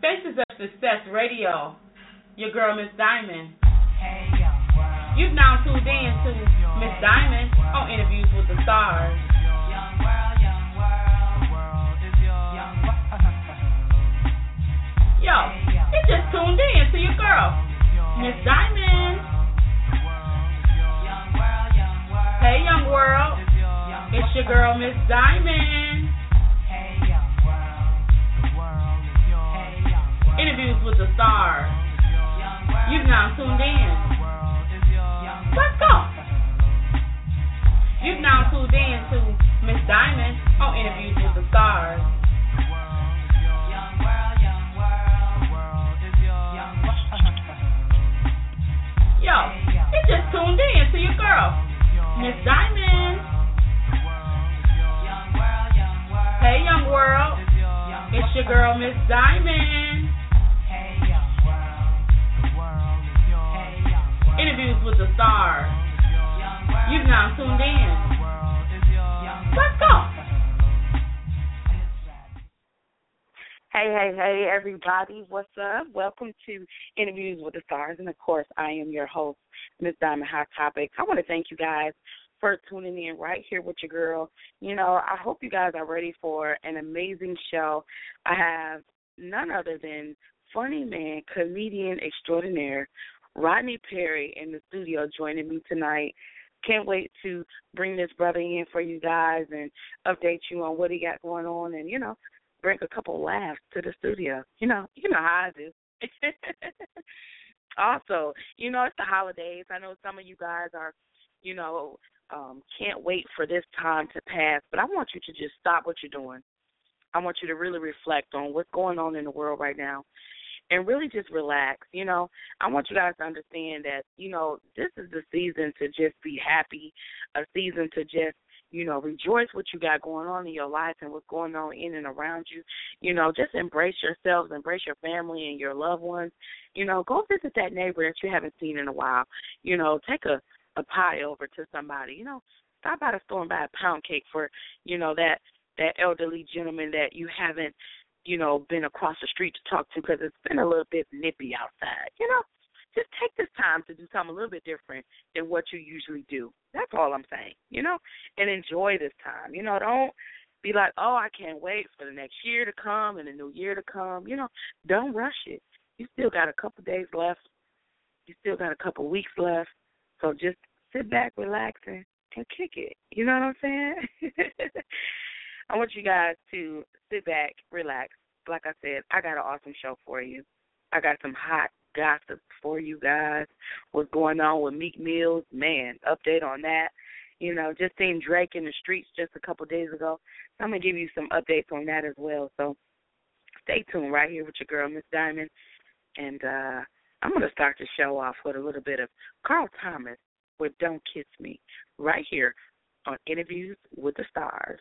Faces of Success Radio. Your girl, Miss Diamond. You've now tuned in to Miss Diamond on Interviews with the Stars. Yo, you just tuned in to your girl, Miss Diamond. Hey, young world. It's your girl, Miss Diamond. Interviews with the Stars. You've now tuned in. Let's go. You've now tuned in to Miss Diamond on Interviews with the Stars. Yo, you just tuned in to your girl, Miss Diamond. Hey, young world. It's your girl, Miss Diamond. Interviews with the Stars. You've now tuned in. Let's go. Hey, everybody. What's up? Welcome to Interviews with the Stars. And, of course, I am your host, Miss Diamond Hot Topics. I want to thank you guys for tuning in right here with your girl. You know, I hope you guys are ready for an amazing show. I have none other than funny man, comedian extraordinaire, Rodney Perry in the studio joining me tonight. Can't wait to bring this brother in for you guys and update you on what he got going on and, you know, bring a couple laughs to the studio. You know how I do. Also, you know, it's the holidays. I know some of you guys are, you know, can't wait for this time to pass, but I want you to just stop what you're doing. I want you to really reflect on what's going on in the world right now and really just relax. You know, I want you guys to understand that, you know, this is the season to just be happy, a season to just, you know, rejoice what you got going on in your life and what's going on in and around you. You know, just embrace yourselves, embrace your family and your loved ones. You know, go visit that neighbor that you haven't seen in a while. You know, take a pie over to somebody. You know, stop by the store and buy a pound cake for, you know, that elderly gentleman that you haven't, you know, been across the street to talk to because it's been a little bit nippy outside. You know, just take this time to do something a little bit different than what you usually do. That's all I'm saying, you know, and enjoy this time. You know, don't be like, oh, I can't wait for the next year to come and the new year to come. You know, don't rush it. You still got a couple days left. You still got a couple weeks left. So just sit back, relax, and kick it. You know what I'm saying? I want you guys to sit back, relax. Like I said, I got an awesome show for you. I got some hot gossip for you guys. What's going on with Meek Mills? Man, update on that. You know, just seen Drake in the streets just a couple days ago. So I'm going to give you some updates on that as well. So stay tuned right here with your girl, Miss Diamond. And I'm going to start the show off with a little bit of Carl Thomas with Don't Kiss Me right here on Interviews with the Stars.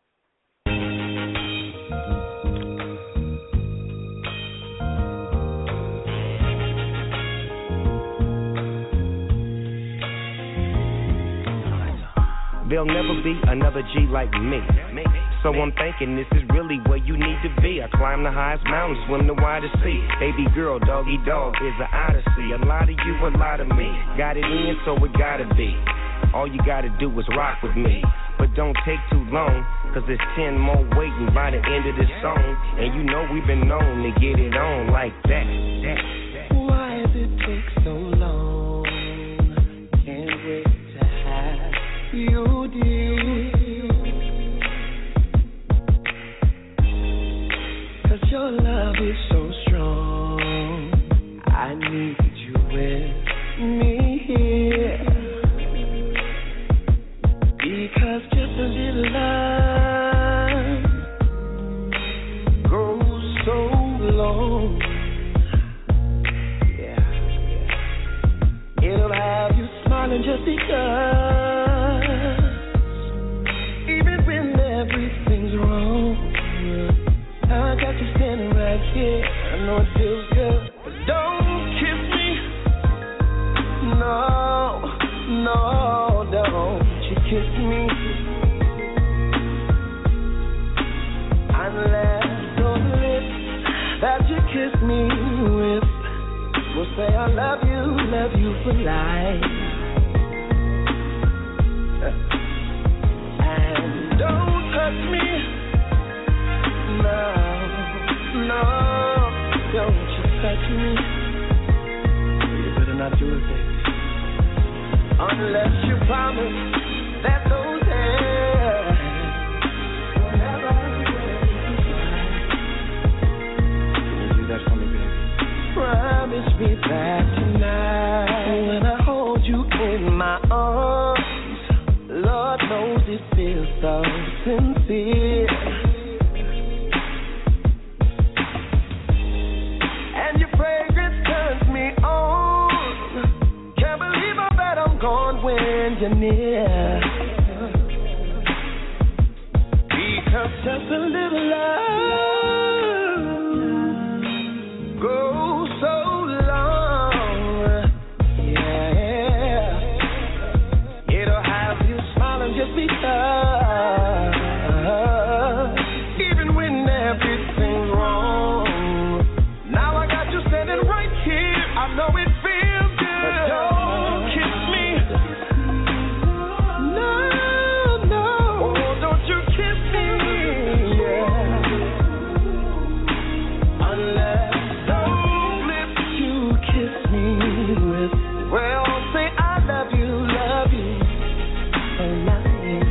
There'll never be another G like me. So I'm thinking this is really where you need to be. I climb the highest mountains, swim the widest sea. Baby girl, doggy dog is an odyssey. A lot of you, a lot of me. Got it in, so it gotta be. All you gotta do is rock with me. But don't take too long, cause there's 10 more waiting by the end of this song. And you know we've been known to get it on like that. Why does it take so long? Can't wait to have you. Your love is so strong. I need you with me here. Because just a little love goes so long. Yeah. It'll have you smiling just because. Even when everything's wrong. I got you standing right here. I know it feels good, but don't kiss me. No, don't you kiss me. Unless those lips that you kiss me with will say I love you for life. And don't touch me, no, don't you touch me. You better not do it, baby. Unless you promise that those hands will never promise me that tonight when I hold you in my arms, Lord knows it feels so sincere. And your fragrance turns me on. Can't believe I bet I'm gone when you're near. Because just a little love go so long, yeah. It'll have you smiling just because, even when everything's wrong. Now I got you standing right here. I know it feels good. But don't kiss me. No. Oh, don't you kiss me, yeah. Unless well, say I love you for life,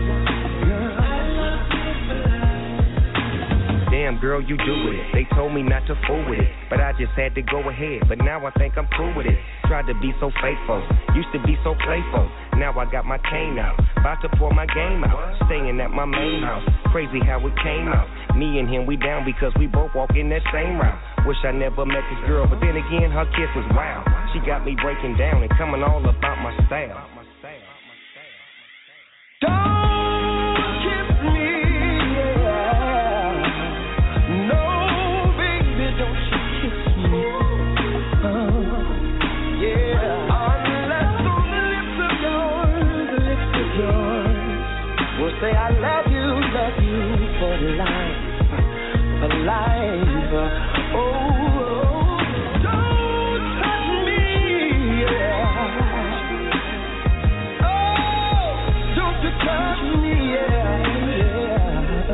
girl. Damn, girl, you do it. They told me not to fool with it, but I just had to go ahead. But now I think I'm cool with it. Tried to be so faithful, used to be so playful. Now I got my cane out, about to pour my game out. Staying at my main house, crazy how it came out. Me and him, we down because we both walk in that same route. Wish I never met this girl, but then again, her kiss was wild. She got me breaking down and coming all about my style. Don't kiss me, yeah. No, baby, don't you kiss me. Yeah. Unless those lips of yours will say I love you for life, for life. Oh, don't touch me, yeah. Oh, don't you touch me, yeah.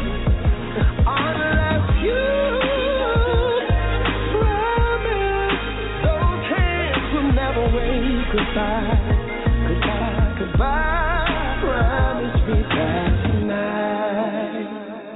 Unless you promise those hands will never wait. Goodbye. Promise me that tonight.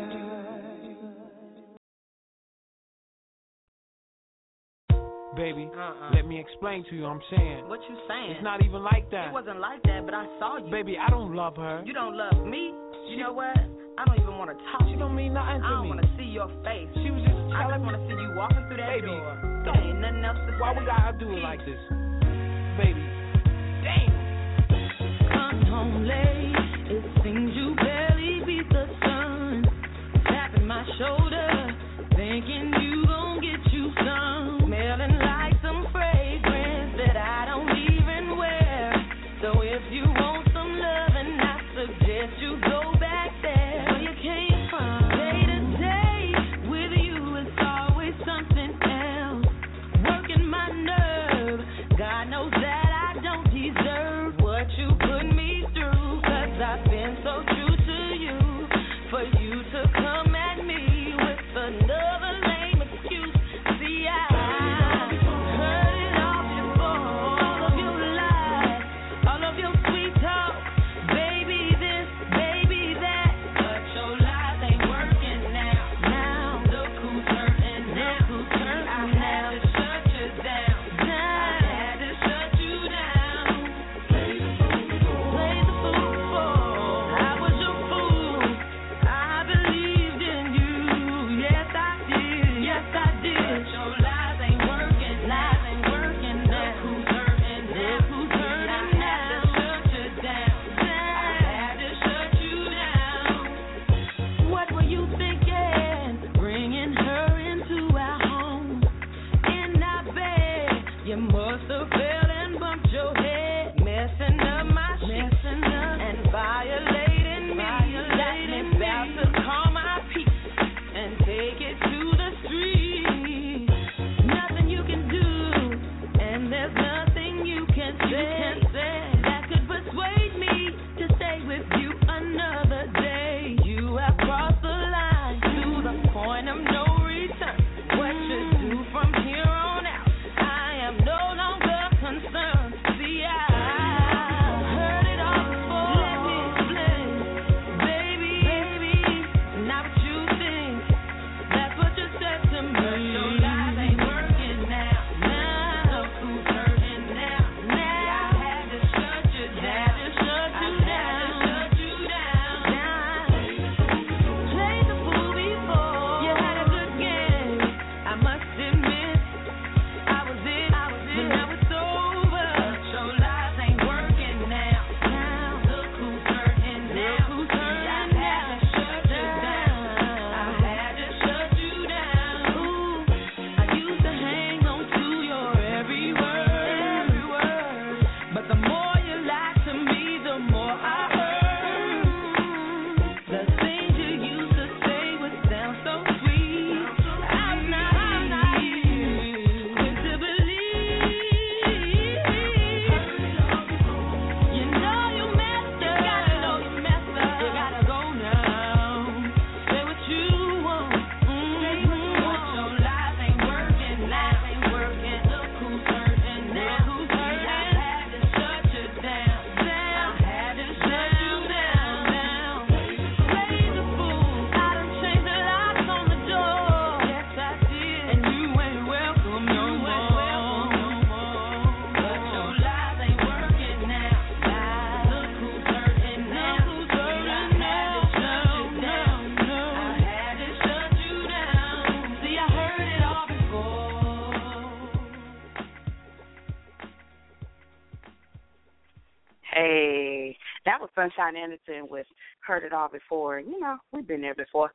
Baby, let me explain to you what I'm saying. What you saying? It's not even like that. It wasn't like that, but I saw you. Baby, I don't love her. You don't love me? You know what? I don't even want to talk to you. She don't mean nothing to me. I don't want to see your face. She was just I just want to see you walking through that door. There ain't nothing else to say. Why we gotta do it like this? Baby, damn. Come home late. It seems you barely beat the sun. Tapping my shoulder, thinking you gon' get you some. Smelling like some fragrance that I don't even wear. So if you want some loving, I suggest you go back there where you came from. Day to day with you is always something else. Working my nerve. God knows that I don't deserve what you put me through. 'Cause I've been so true to you. For you to come at me with another lame excuse. See, I heard it all before. All of your lies, all of your sweet talk. Baby this, baby that. But your lies ain't working now. Now, look who's hurting now. Who's hurting I had to shut you down. I had to shut you down. Play the fool for. I was your fool. I believed in you. Yes, I did. Yes, I did. But your lies ain't working. Lies ain't working now. Look who's hurting now. Who's hurting now? I had to shut you down. I had to shut you down. What were you thinking? Bringing her into our home. In our bed. You must have fell and bumped your head. Messing up my shit. And violating me. Got me about to call my peace and take it to the streets. That was Sunshine Anderson with Heard It All Before. You know, we've been there before.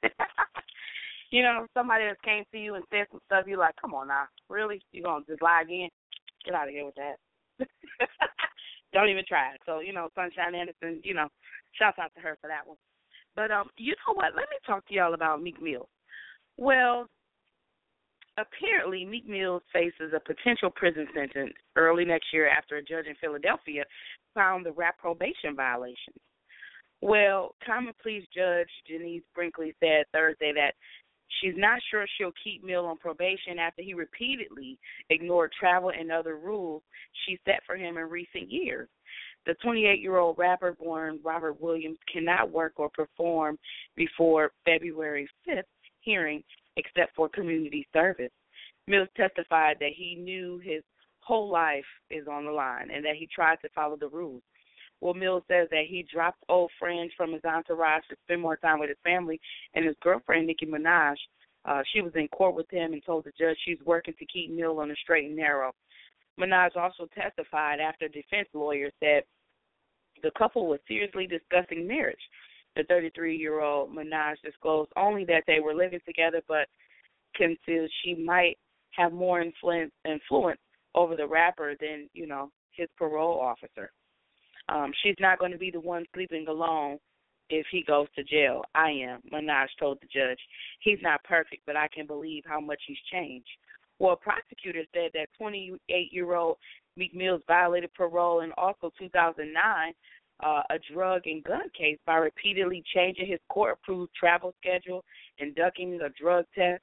You know, somebody that came to you and said some stuff, you're like, come on now, really? You going to just lie again? Get out of here with that. Don't even try it. So, you know, Sunshine Anderson, you know, shouts out to her for that one. But you know what? Let me talk to y'all about Meek Mill. Well, apparently Meek Mill faces a potential prison sentence early next year after a judge in Philadelphia found the rap probation violations. Well, Common Pleas Judge Janice Brinkley said Thursday that she's not sure she'll keep Mill on probation after he repeatedly ignored travel and other rules she set for him in recent years. The 28-year-old rapper born Robert Williams cannot work or perform before February 5th hearing except for community service. Mills testified that he knew his whole life is on the line and that he tried to follow the rules. Well, Mills says that he dropped old friends from his entourage to spend more time with his family, and his girlfriend, Nicki Minaj, she was in court with him and told the judge she's working to keep Mill on the straight and narrow. Minaj also testified after defense lawyers said the couple was seriously discussing marriage. The 33-year-old Minaj disclosed only that they were living together, but concealed she might have more influence over the rapper than, you know, his parole officer. She's not going to be the one sleeping alone if he goes to jail. I am, Minaj told the judge. He's not perfect, but I can believe how much he's changed. Well, prosecutors said that 28-year-old Meek Mills violated parole in also 2009, a drug and gun case, by repeatedly changing his court-approved travel schedule and ducking a drug test.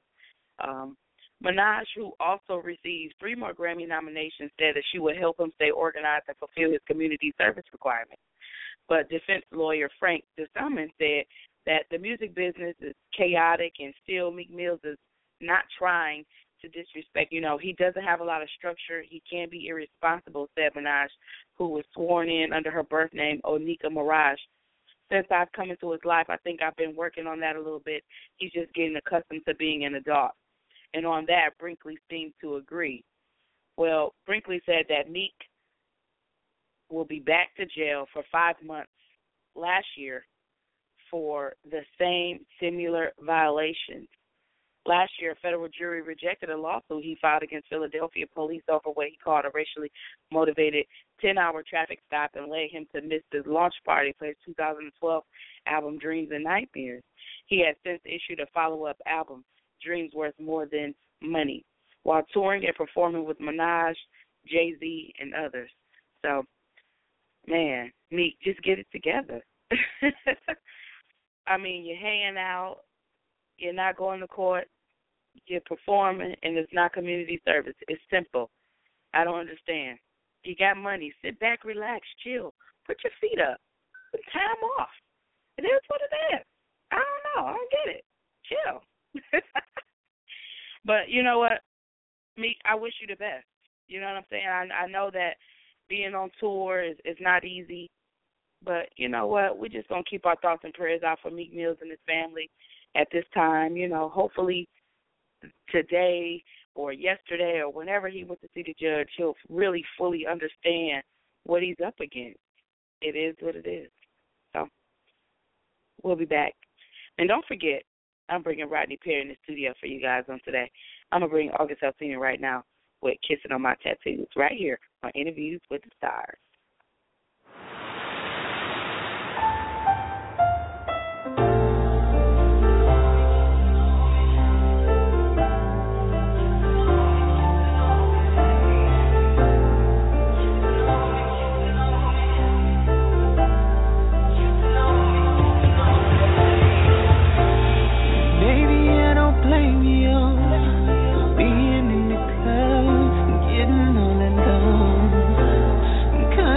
Minaj, who also received 3 more Grammy nominations, said that she would help him stay organized and fulfill his community service requirements. But defense lawyer Frank DeSummon said that the music business is chaotic and still Meek Mills is not trying to disrespect. You know, he doesn't have a lot of structure. He can be irresponsible, said Minaj, who was sworn in under her birth name, Onika Mirage. Since I've come into his life, I think I've been working on that a little bit. He's just getting accustomed to being an adult. And on that, Brinkley seemed to agree. Well, Brinkley said that Meek will be back to jail for 5 months last year for the same similar violations. Last year, a federal jury rejected a lawsuit he filed against Philadelphia police over what he called a racially motivated 10-hour traffic stop and led him to miss the launch party for his 2012 album Dreams and Nightmares. He has since issued a follow-up album, Dreams Worth More Than Money, while touring and performing with Minaj, Jay-Z, and others. So, man, Meek, just get it together. I mean, you're hanging out, you're not going to court, you're performing, and it's not community service. It's simple. I don't understand. You got money. Sit back, relax, chill. Put your feet up. Put time off. It is what it is. I don't know. I don't get it. Chill. But you know what, Meek, I wish you the best. You know what I'm saying? I know that being on tour is not easy, but you know what? We're just going to keep our thoughts and prayers out for Meek Mills and his family at this time. You know, hopefully today or yesterday or whenever he went to see the judge, he'll really fully understand what he's up against. It is what it is. So we'll be back. And don't forget, I'm bringing Rodney Perry in the studio for you guys on today. I'm going to bring August Alsina right now with Kissing on My Tattoos right here on Interviews with the Stars. Being in the club, getting all that love.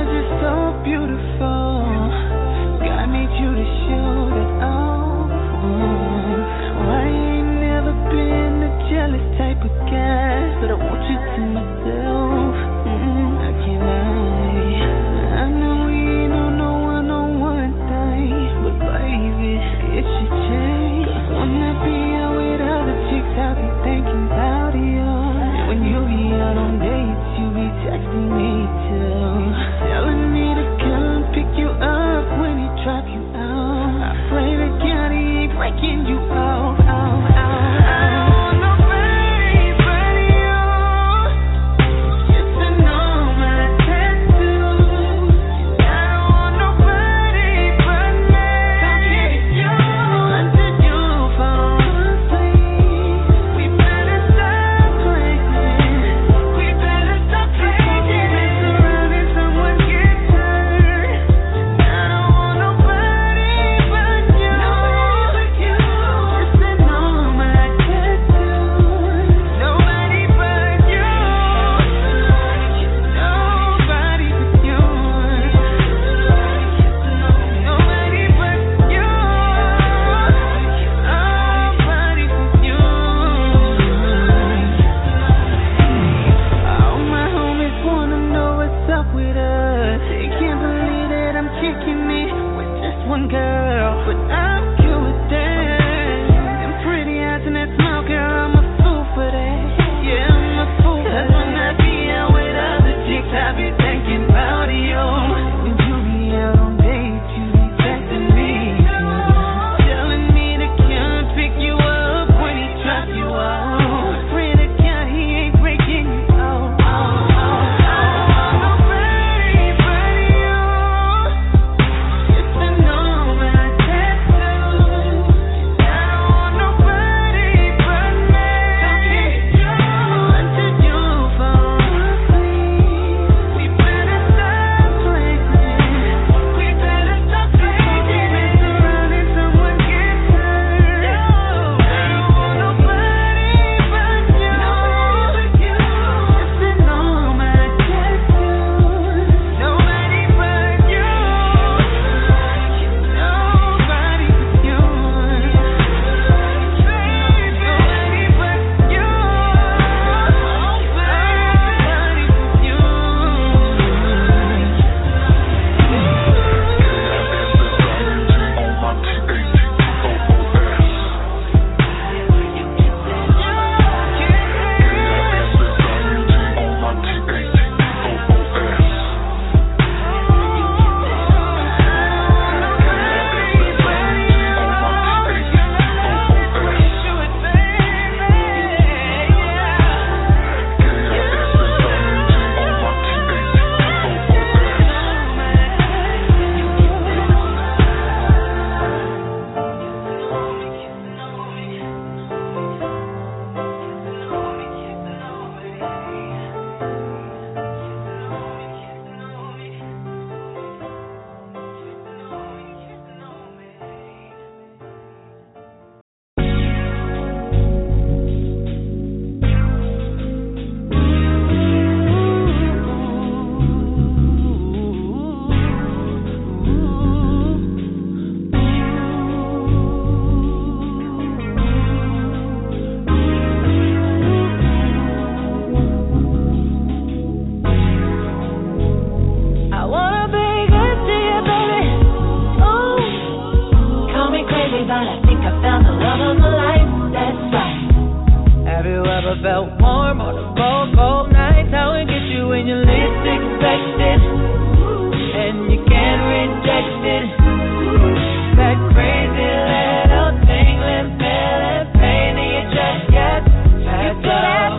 cold nights, how it gets you when you least expect it, and you can't reject it. That crazy little tingling feeling, pain that you just get. That's love.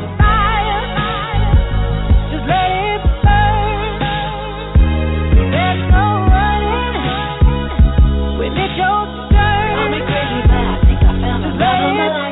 Just let it burn. There's no running when it's your turn. Call me crazy, but I think I found a love like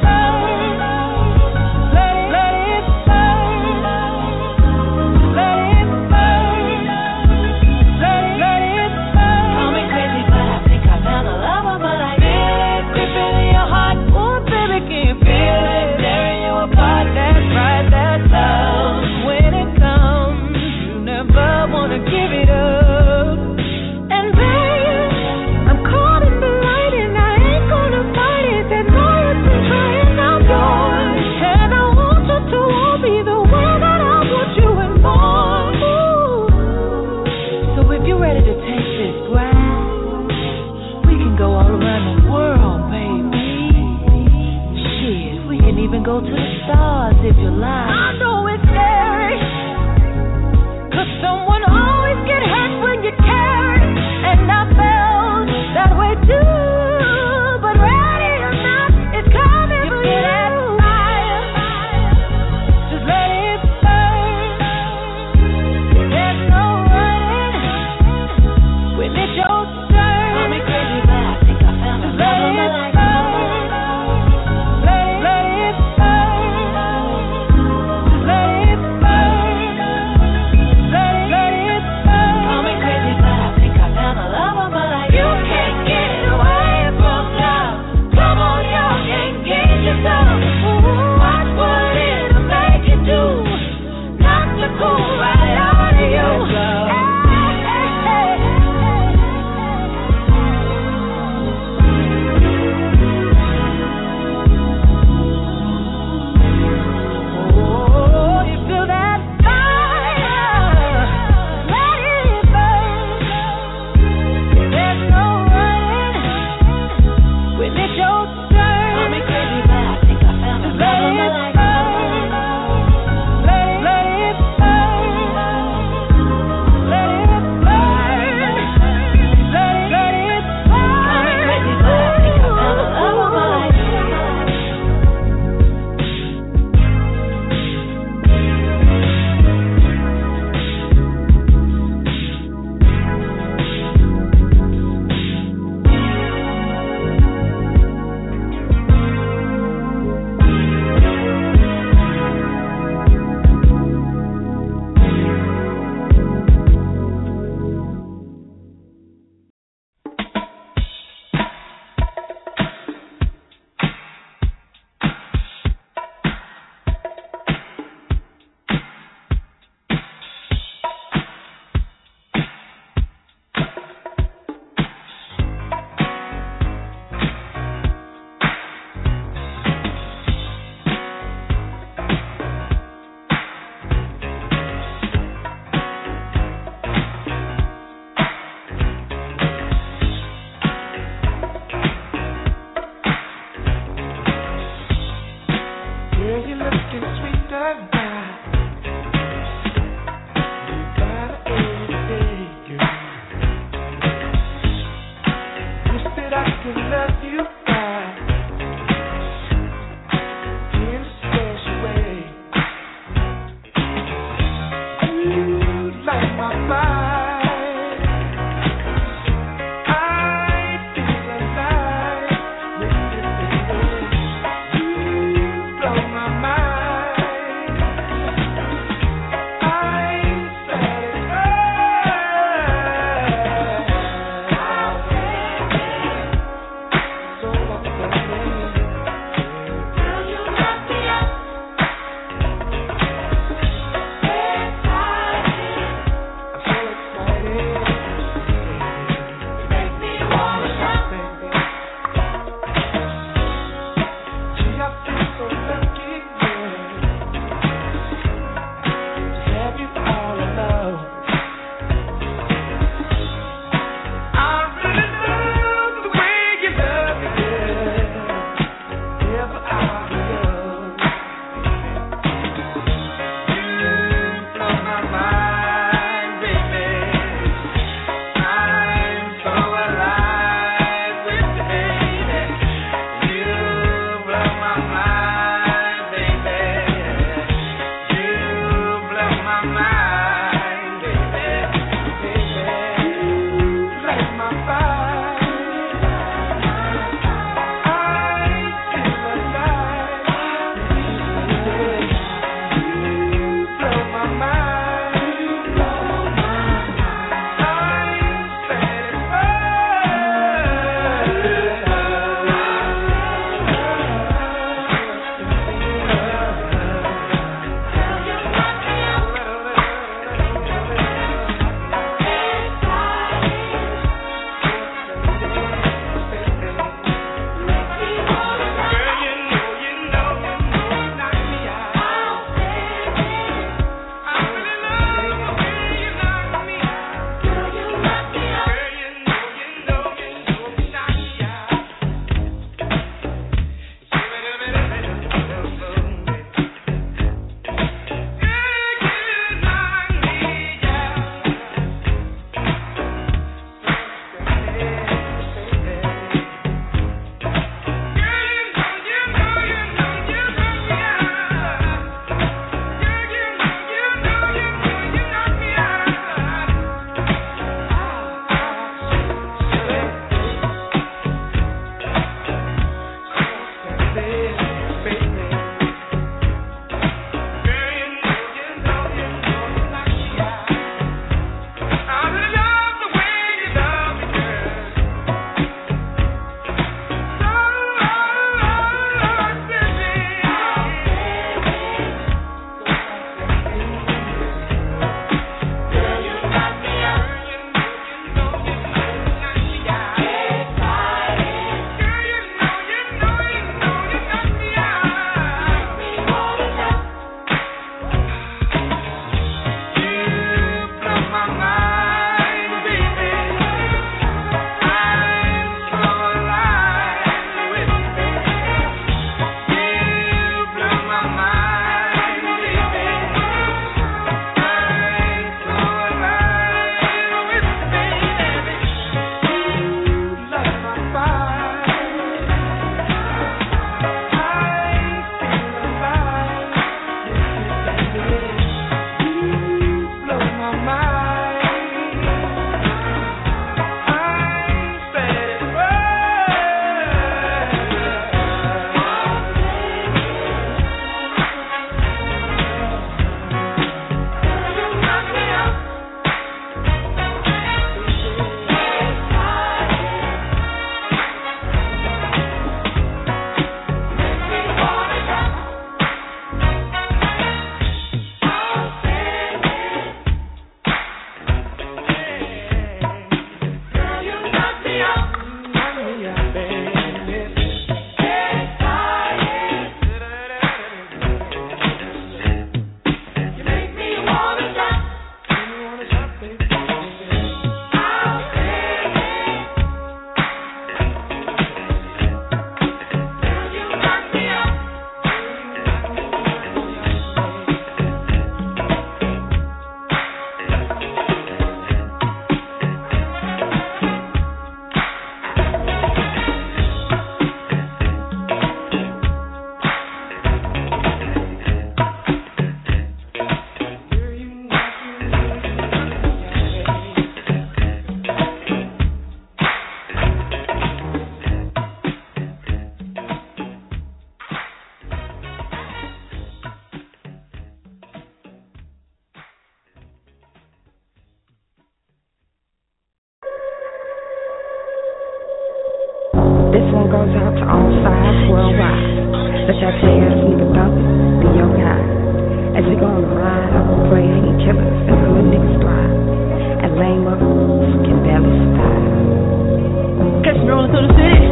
goes out to all sides worldwide. Let that tears nigga thumping be your guide. As we go on the ride, I will pray ain't killers and hood niggas thrive. And lame up can barely survive. Catch me rolling through the city,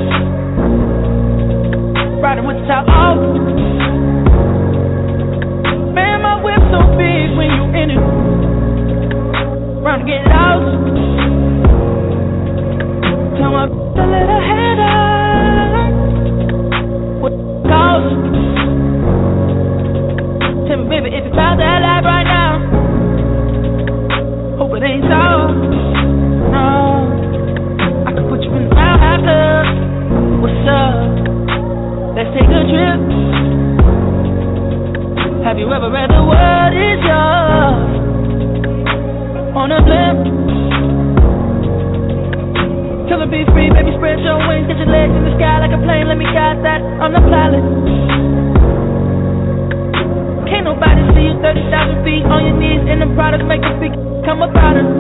riding with the top off. Man, my whip so big when you in it. Round to get lost. Tell my to let her head out. What it costs? Tell me, baby, if you found that life right now. Hope it ain't so. No, I could put you in the high club. What's up? Let's take a trip. Have you ever read the word is yours? On a blimp. Till it be free, baby, spread your wings. Get your legs in the sky like a plane. Let me guide that on the pilot. Can't nobody see you 30,000 feet on your knees in the products. Make the speak come about it.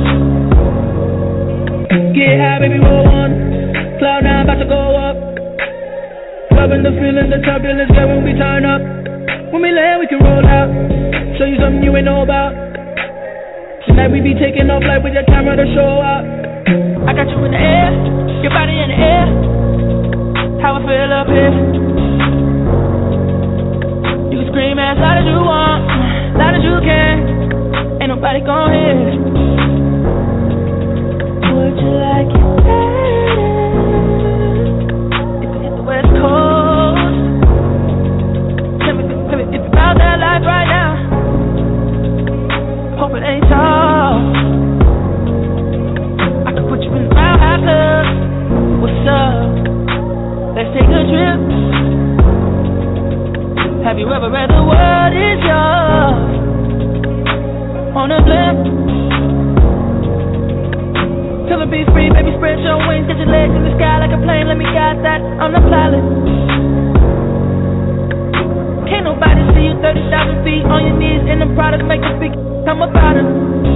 Get high, baby, roll on. Cloud nine, about to go up. Loving the feeling, the turbulence, girl, when we turn up. When we land, we can roll out. Show you something you ain't know about. Tonight we be taking off like with your camera to show up. I got you in the air, your body in the air. How I feel up here. You can scream as loud as you want, loud as you can. Ain't nobody gon' hear. Would you like it better if you hit the West Coast? Tell me if you found that life right now. Hope it ain't tall. I could put you in the high club. What's up? Let's take a trip. Have you ever read the word is yours? On a blimp. Till it be free, baby, spread your wings. Get your legs in the sky like a plane. Let me guide that on the pilot. Can't nobody see you 30,000 feet on your knees in the products. Make the speak come about it.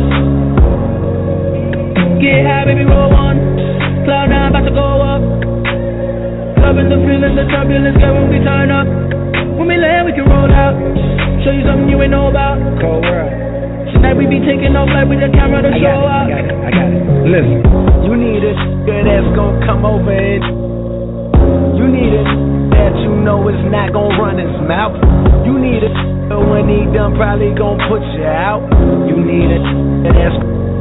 Get high, baby, roll on. Cloud nine, about to go up. Loving the feeling, the turbulence, girl, when we turn up. When we land, we can roll out. Show you something you ain't know about. Cold world. Tonight we be taking off like with the camera to show up. I got it. Listen, you need a that's gonna come over and you need a that you know is not gonna run his mouth. You need a when he done probably gonna put you out. You need a that's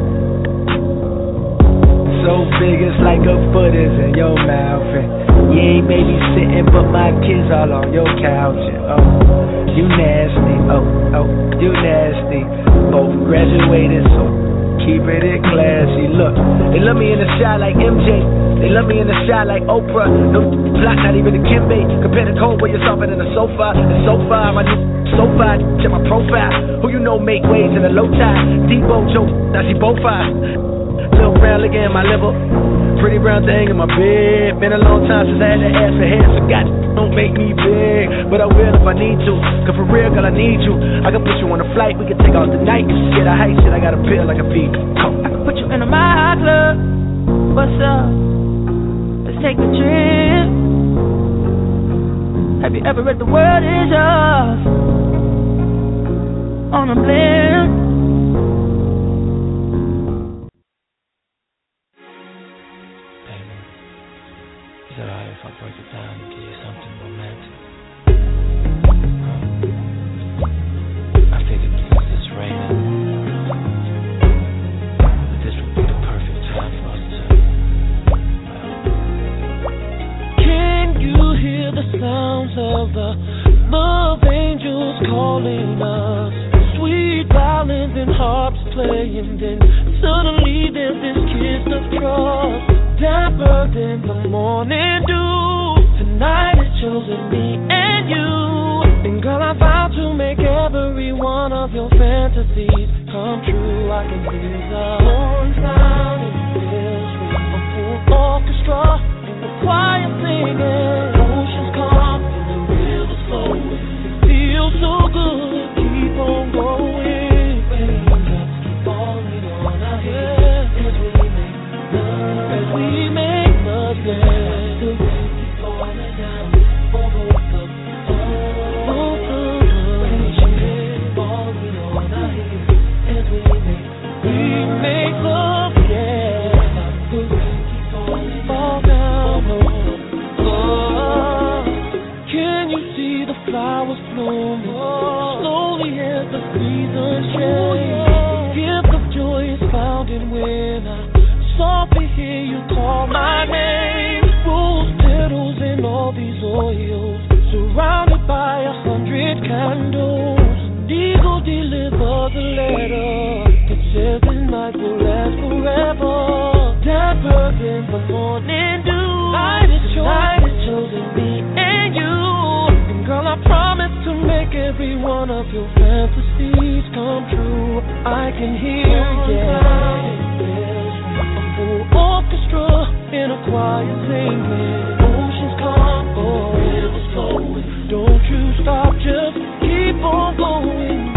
so big it's like a foot is in your mouth. And you ain't babysitting but my kids all on your couch. And, oh, you nasty. Oh, you nasty. Both graduated, so keep it classy. Look, they love me in the shot like MJ. They love me in the shot like Oprah. No block, not even a Kimbe. Compare the cold where you're softer than a sofa. And so far, my new sofa, check my profile. Who you know make waves in a low tide. Debo, Joe, now she both eyes. Little brown looking in my liver. Pretty brown thing in my bed. Been a long time since I had to ask for hair, so God don't make me big. But I will if I need to. Cause for real, girl, I need you. I can put you on a flight, we can take off the night. If you get a height shit, I got a pill like a feed. Come. I can put you in a my club. What's up? Let's take a trip. Have you ever read the word is yours? On a blimp. Is it alright if I break it down and give you something romantic? I figured since it's raining, that this would be the perfect time for us to. Can you hear the sounds of the love angels calling us? Sweet violins and harps playing, then suddenly there's this kiss of trust. Dapper than the morning dew. Tonight it's chosen me and you. And girl, I vow to make every one of your fantasies come true. I can hear the horn sound and feel sweet. A full orchestra and the choir singing. Oceans calm and the river slow. It feels so good. Keep on going. Raindrops keep falling on our heads as we make love. As we make love, yeah. the seasons change. The gift of joy is found in when I softly hear you call my name. Rose petals and all these oils, surrounded by 100 candles. An eagle deliver the letter that says the night will last forever. That birth in the morning dew, light is chosen me and you. And girl, I promise to make every one of your fantasies come true. I can hear a full orchestra in a choir singing. Oceans come, rivers flowing. Don't you stop, just keep on going.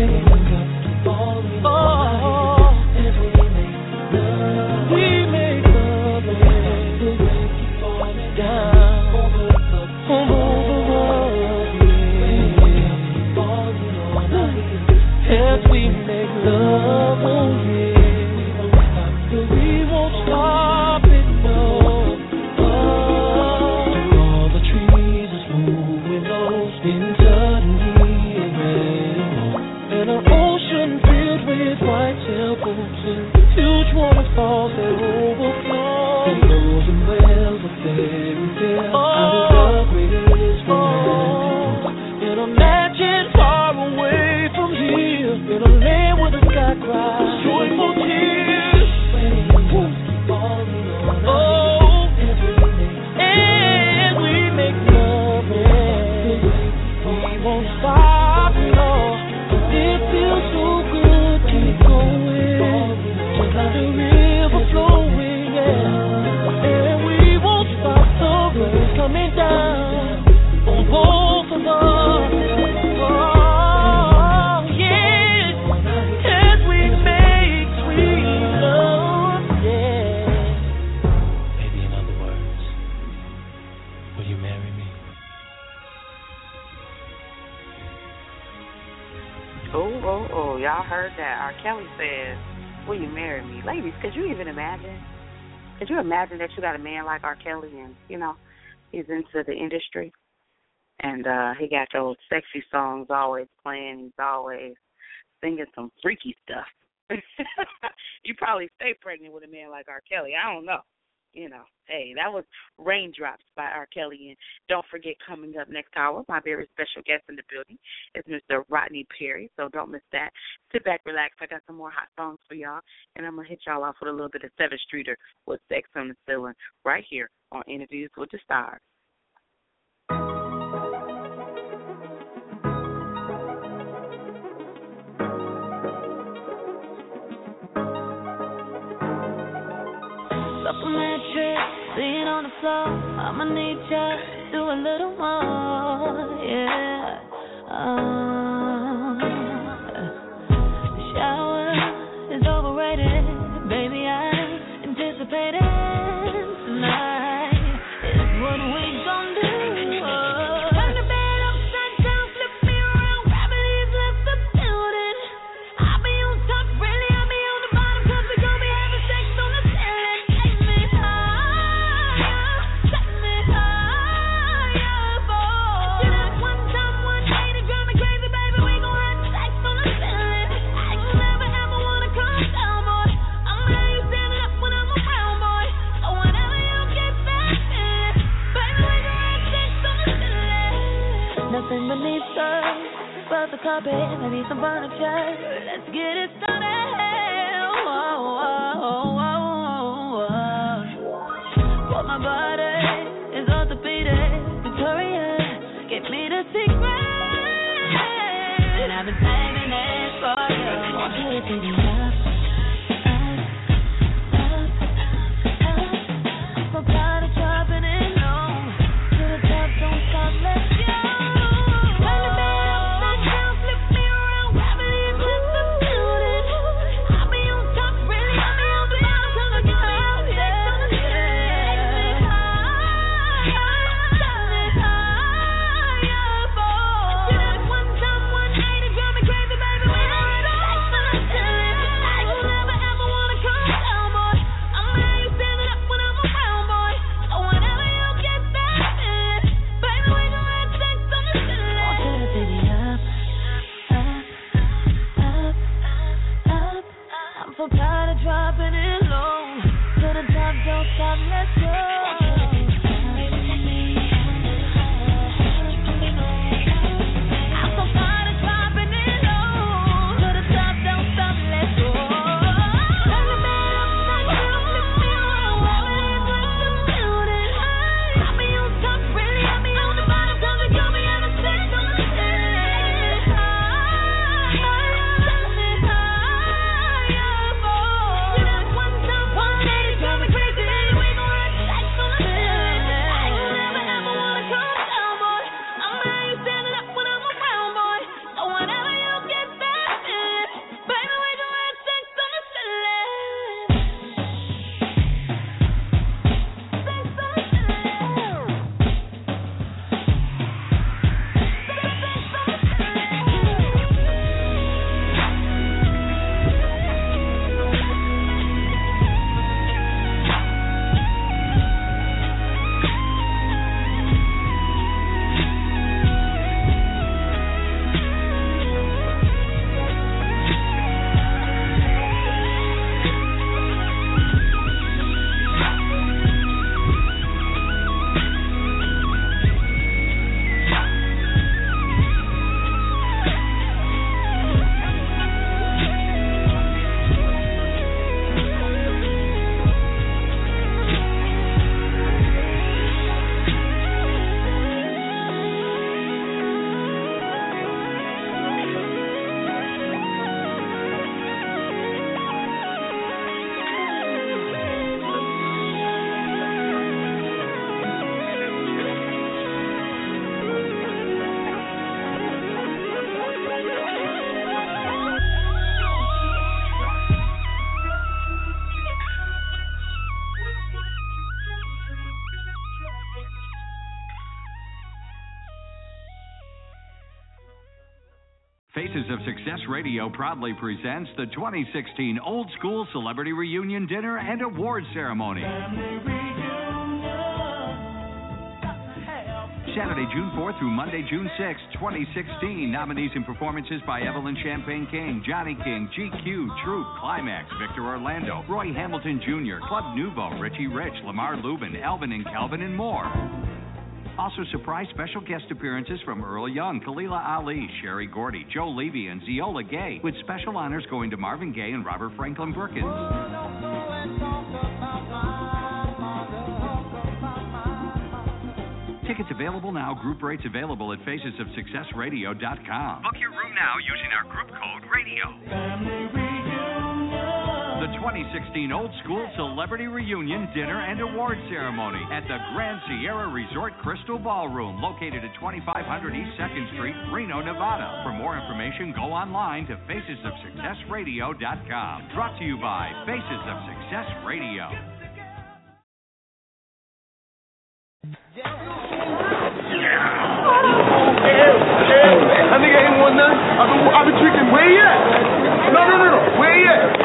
Huge waterfalls that overflow. Flows and wells of fairy tales. Out of the greatest romance. In a mansion far away from here. In a land where the sky cries joyful tears. And we make love. We won't stop, no. It feels so good, keep going. Just like the river flowing, yeah. And we won't stop, the rain's coming down on both of us. Oh, yeah. As we make sweet love, yeah. Maybe in other words, will you marry me? Oh, y'all heard that. R. Kelly says, will you marry me? Ladies, could you even imagine? Could you imagine that you got a man like R. Kelly and, you know, he's into the industry and he got those sexy songs always playing. He's always singing some freaky stuff. You probably stay pregnant with a man like R. Kelly. I don't know. You know, hey, that was Raindrops by R. Kelly. And don't forget, coming up next hour, my very special guest in the building is Mr. Rodney Perry. So don't miss that. Sit back, relax. I got some more hot songs for y'all. And I'm going to hit y'all off with a little bit of 7th Streeter with Sex on the Ceiling right here on Interviews with the Stars. Supplementary, laying on the floor. I'ma need ya to do a little more, yeah. The shower is overrated, baby. I anticipated tonight is what we gon' do. Turn the bed upside down, flip me around, gravity's left the building. I'll be on top, really, I'll be on the bottom, 'cause we gon' be having sex on the ceiling. Take me higher, boy. Just one time, 180, drive me crazy, baby. We gon' have sex on the ceiling. I ain't never ever wanna come down, boy. I'ma have you standing up when I'm around, boy. So whenever you get that feeling, baby, we gon' have sex on the ceiling. Nothing beneath us but the carpet, maybe some furniture. Let's get it started. Well, my body is orthopedic. Victoria gave me the secret, and I've been saving it for you. Want you to take it up. I'm so tired of dropping it low. To the top, don't stop, let's go. Turn the bed upside down, flip me around, gravity's left the building. I'll be on top, really, I'll be on the bottom, 'cause I got out sex on the ceiling. Take me higher, boy. Just one time, 180, drive me crazy, baby. We gon' have sex on the ceiling. of Success Radio proudly presents the 2016 Old School Celebrity Reunion Dinner and Awards Ceremony. Saturday, June 4th through Monday, June 6th, 2016. Nominees and performances by Evelyn Champagne King, Johnny King, GQ, Troop, Climax, Victor Orlando, Roy Hamilton Jr., Club Nouveau, Richie Rich, Lamar Lubin, Elvin and Calvin, and more. Also, surprise special guest appearances from Earl Young, Kalila Ali, Sherry Gordy, Joe Levy, and Ziola Gay, with special honors going to Marvin Gaye and Robert Franklin Perkins. Tickets available now. Group rates available at facesofsuccessradio.com. Book your room now using our group code RADIO. The 2016 Old School Celebrity Reunion Dinner and Award Ceremony at the Grand Sierra Resort Crystal Ballroom, located at 2500 East 2nd Street, Reno, Nevada. For more information, go online to facesofsuccessradio.com. Brought to you by Faces of Success Radio. I think I ain't won none. I've been drinking. Where you at? No. Where you at?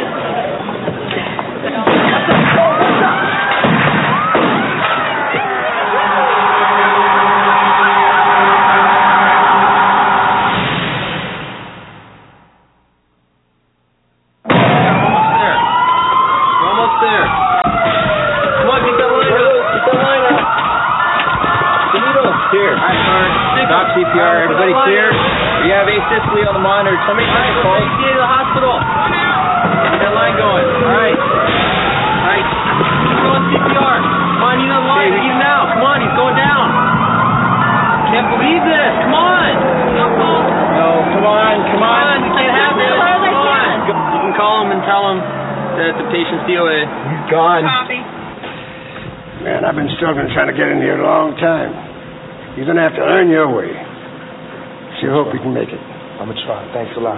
Almost there. Come on, get that line up. Here. Stop CPR. Everybody clear. We have asystole on the monitor. Somebody take a call. Get to the hospital. Get that line going. All right. Come on, CPR. Come on, you know the line. Get him now. Come on, he's going down. Can't believe this. Come on. No, come on. We can't have this. Come on. You can call him and tell him that the patient's DOA. He's gone. Copy. Man, I've been struggling trying to get in here a long time. You're going to have to earn your way. Sure hope you can make it. I'm going to try. Thanks a lot.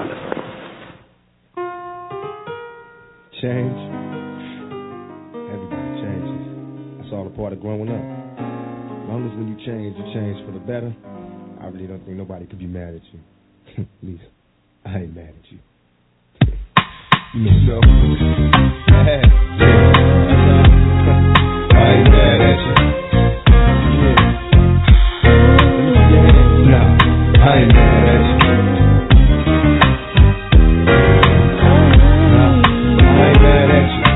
Change. Everybody changes. That's all a part of growing up. As long as when you change for the better, I really don't think nobody could be mad at you. At least, I ain't mad at you. You know so. I ain't mad at you. I ain't mad at you. I ain't mad at you.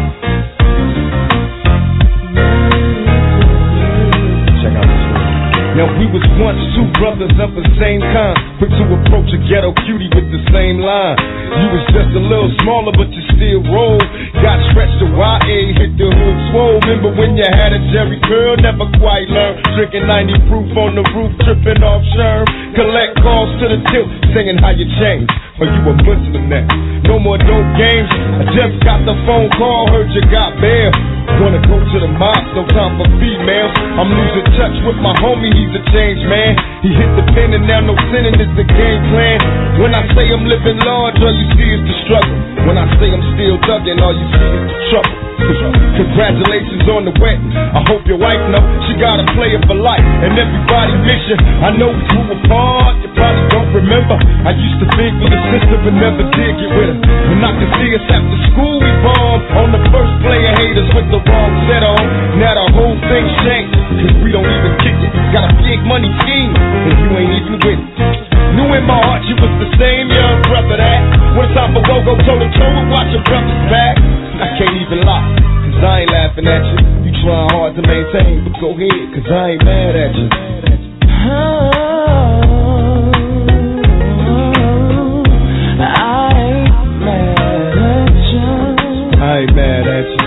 Check out this one. Now we was once two brothers of the same kind, quick to approach a ghetto cutie with the same line. You was just a little smaller, but you still rolled. Got stretched to YA, hit the hood swole. Remember when you had a Jerry curl? Never quite learned. Drinking 90 proof on the roof, tripping off Sherm. Collect calls to the tilt, singing how you changed. Or you a Muslim now. No more dope games. I just got the phone call, heard you got bail. Wanna go to the mosque, no time for females. I'm losing touch with my homie, he's a changed man. He hit the pen and now no sinning is the game plan. When I say I'm living large, all you see is the struggle. When I say I'm still thugging, all you see is the trouble. Congratulations on the wedding. I hope your wife knows she got a player for life, and everybody miss you. I know we grew apart, you probably don't remember. I used to think for your sister, but never did get with her. And I can see us after school, we bombed on the first player haters with the wrong set on. Now the whole thing's changed, cause we don't even kick it. Got a big money scheme, and you ain't even with it. Knew in my heart you was the same young brother that when it's time for go toe-to-toe and watch your brother's back. I can't even lie, cause I ain't laughing at you. You trying hard to maintain, but go ahead, cause I ain't mad at you. I ain't mad at you.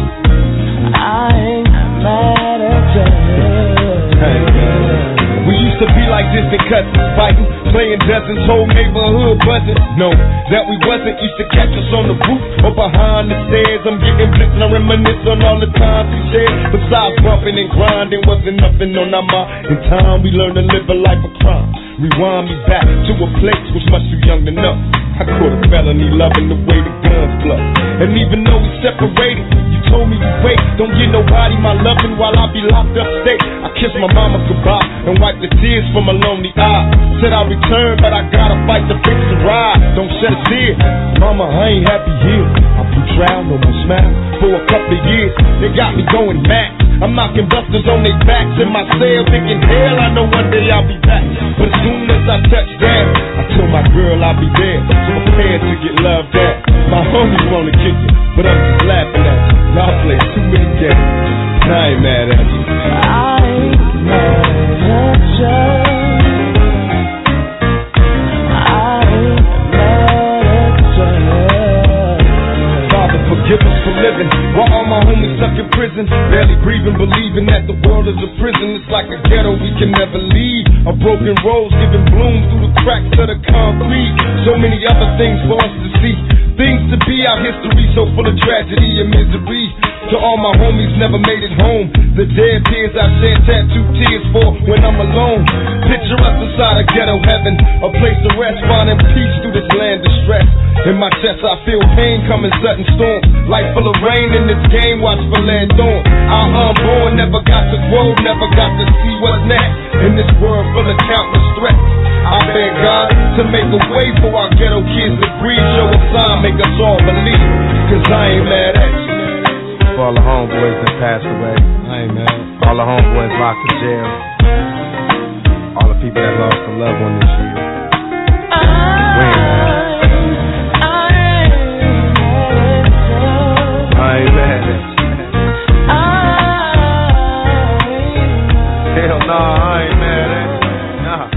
We used to be like distant cousins, fighting, playing dozens, whole neighborhood buzzing. No, that we wasn't. Used to catch us on the roof or behind the stairs. I'm getting blitzed and I reminisce on all the times we shared. Besides bumping and grinding, wasn't nothing on our mind. In time, we learned to live a life of crime. Rewind me back to a place was much too young to know. I caught a felony loving the way the guns flow. And even though we separated, you told me you wait. Don't give nobody my loving while I be locked up state. I kissed my mama goodbye and wiped the tears from a lonely eye. Said I'll return, but I gotta fight to fix the ride. Don't shed a tear, mama, I ain't happy here. I put trial, no more smile. For a couple of years, they got me going mad. I'm knocking busters on their backs in my cell, thinking, hell, I know one day I'll be back. But as soon as I touch down, I told my girl I'll be there, prepared to get loved at. My homies wanna kick it, but I'm just laughing at you. Y'all play too many games, and I ain't mad at you. I ain't mad at you. Forgive us for living while all my homies stuck in prison, barely breathing, believing that the world is a prison. It's like a ghetto we can never leave. A broken rose giving bloom through the cracks of the concrete. So many other things for us to see, things to be. Our history so full of tragedy and misery. To all my homies never made it home, the dead peers I shed tattooed tears for when I'm alone. Picture us inside a ghetto heaven, a place to rest, finding peace through this land of stress. In my chest I feel pain coming sudden storm, life full of rain in this game, watch for land dawn. Our unborn never got to grow, never got to see what's next. In this world full of countless threats, I beg God to make a way for our ghetto kids to breathe, show a sign, make us all believe, cause I ain't mad at you. For all the homeboys that passed away, I ain't mad. All the homeboys locked in jail, all the people that lost a loved one this year, we ain't mad. I ain't mad at you. Hell no, I ain't mad at you. Nah.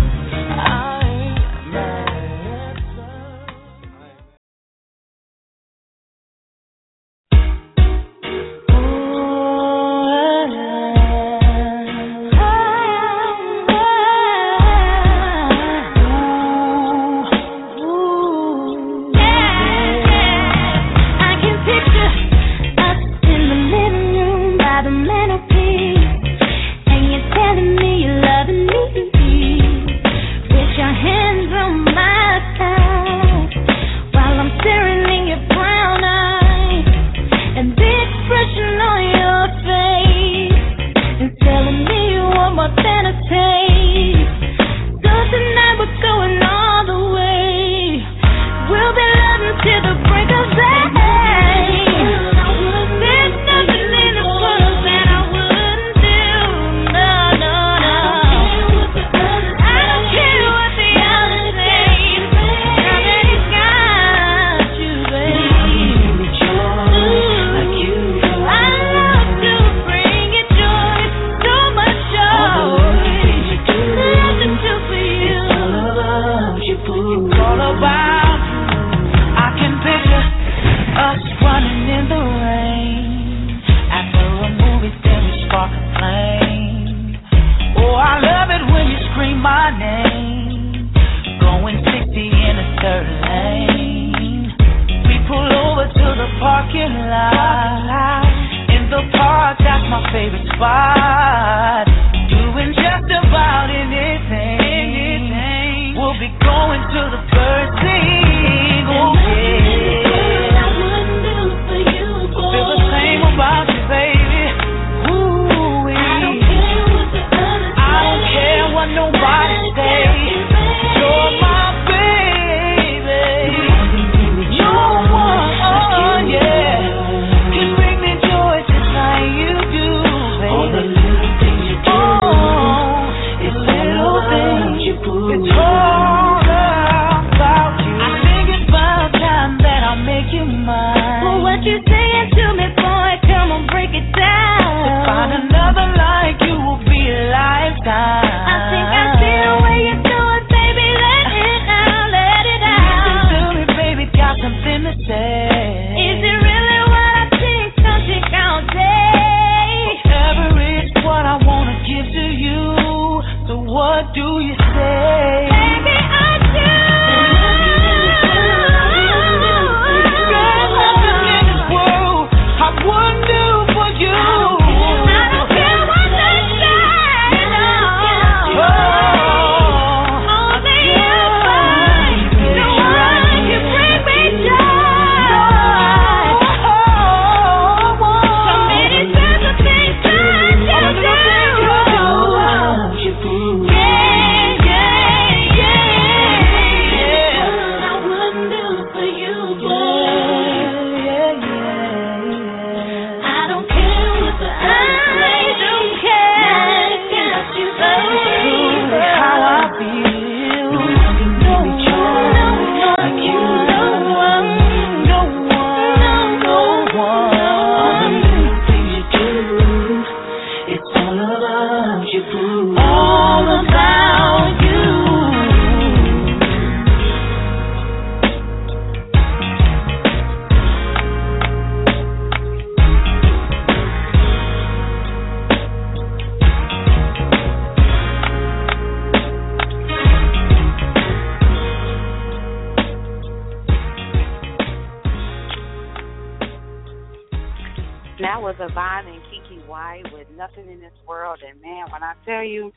That was Avant and Keke White with Nothing in This World. And, man, when I tell you,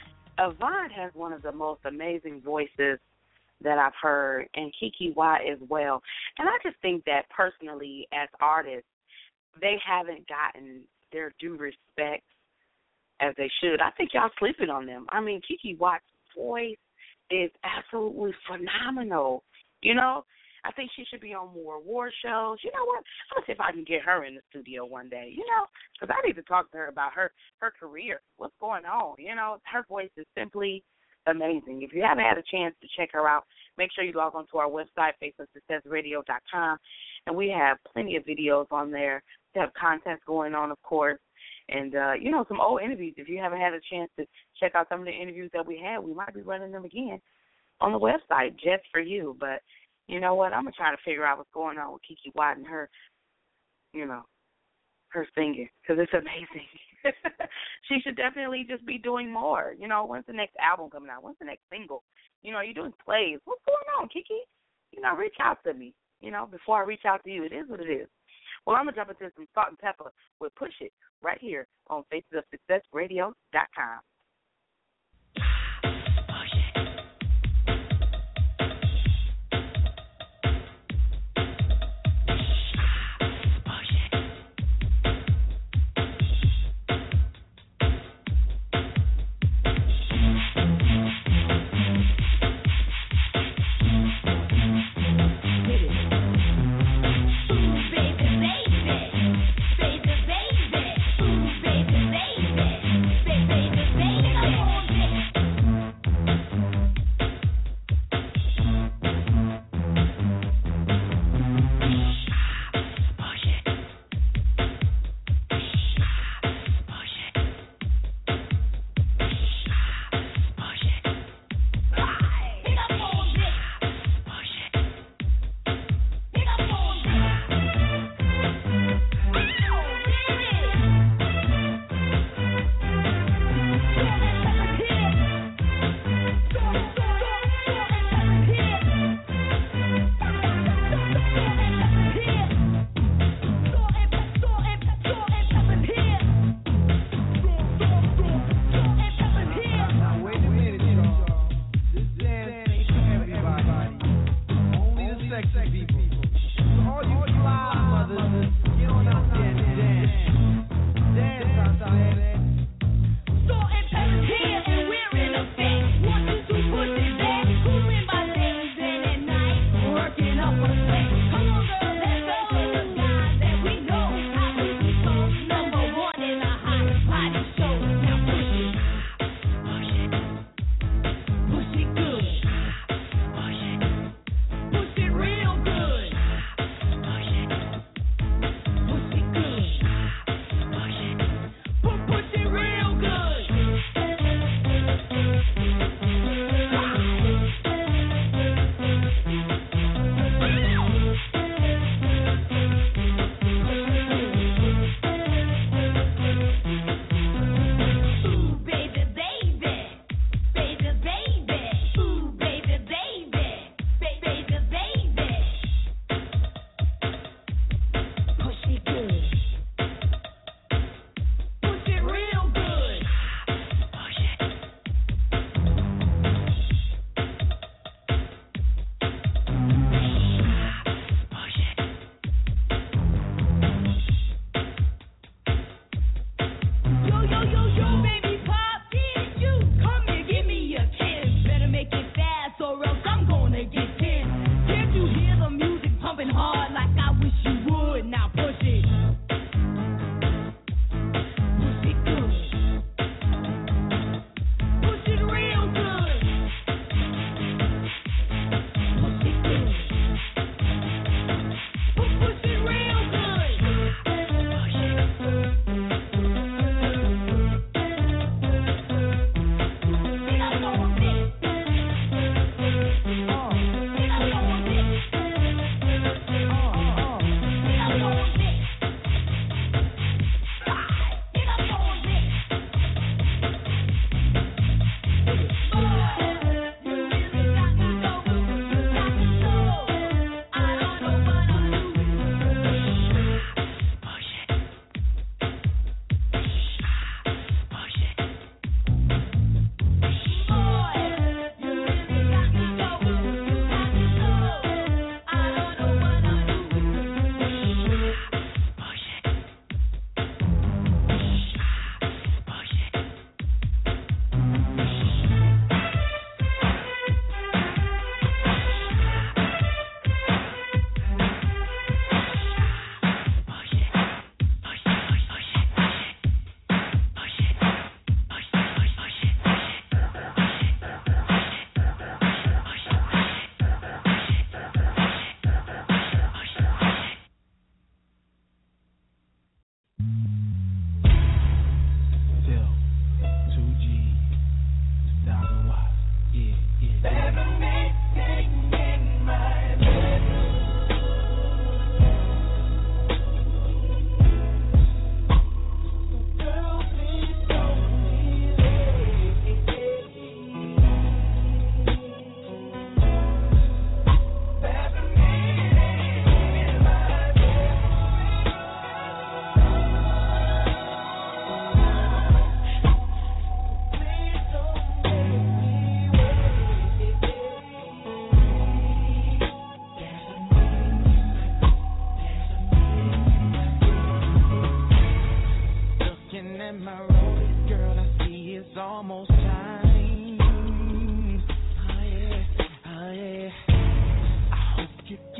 Avant has one of the most amazing voices that I've heard, and Keke White as well. And I just think that personally, as artists, they haven't gotten their due respect as they should. I think y'all sleeping on them. I mean, Keke White's voice is absolutely phenomenal. You know, I think she should be on more award shows. You know what? I'm going to see if I can get her in the studio one day, you know, because I need to talk to her about her career, what's going on. You know, her voice is simply amazing. If you haven't had a chance to check her out, make sure you log on to our website, faithlesssuccessradio.com, and we have plenty of videos on there. We have contests going on, of course, and, you know, some old interviews. If you haven't had a chance to check out some of the interviews that we had, we might be running them again on the website just for you. But you know what? I'm going to try to figure out what's going on with Keke White and her, you know, her singing, because it's amazing. She should definitely just be doing more. You know, when's the next album coming out? When's the next single? You know, you're doing plays. What's going on, Keke? You know, reach out to me, you know, before I reach out to you. It is what it is. Well, I'm going to jump into some Salt and Pepper with Push It right here on faithlesssuccessradio.com. Push it real good.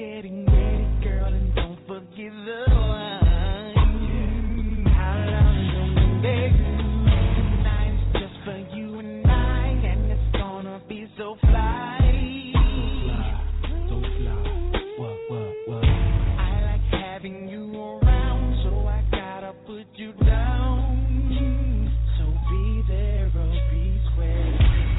getting ready, girl, and don't forget the wine. How long is gonna take you? Tonight is just for you and I, and it's gonna be so fly. So fly. What? I like having you around, so I gotta put you down. So be there or be square.